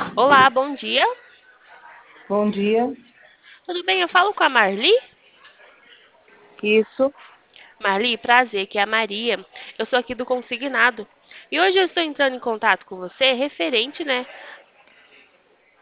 Olá, bom dia. Bom dia. Tudo bem? Eu falo com a Marli? Isso. Marli, prazer, que é a Maria. Eu sou aqui do Consignado. E hoje eu estou entrando em contato com você referente, né,